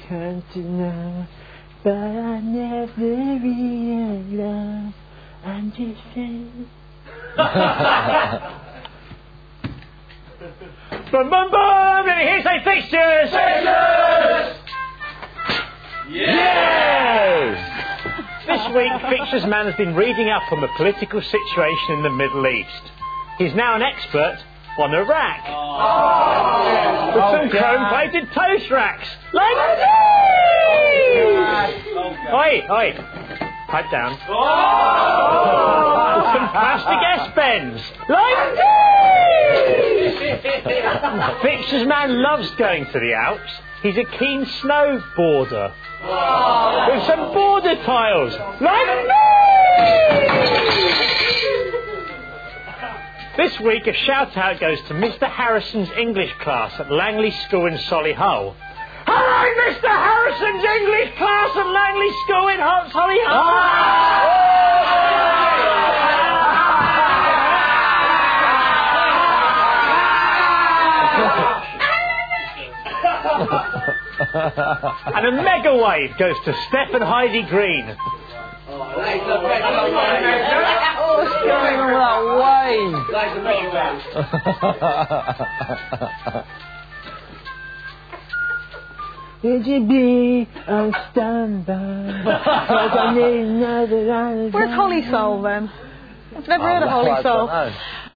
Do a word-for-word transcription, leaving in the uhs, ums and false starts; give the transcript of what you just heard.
come to know, but I never realized I'm just saying. Boom, boom, boom! Let me hear say fixtures! Fixtures! Yes! This week, Fixtures Man has been reading up on the political situation in the Middle East. He's now an expert on Iraq. Oh. With some oh, chrome-plated toast racks. Like this! Oh, oi, oi. Pipe down. Oh. With some plastic S-bends. Like this! Fixtures Man loves going to the Alps. He's a keen snowboarder. Oh. With some border tiles. Like this! This week, a shout-out goes to Mister Harrison's English class at Langley School in Solihull. Hello, Mister Harrison's English class at Langley School in Hot Solihull! And a mega wave goes to Steph and Heidi Green. What's going on with that wave? Would you be on standby? Where's Holly Soul then? I've never oh, heard of Holly Soul.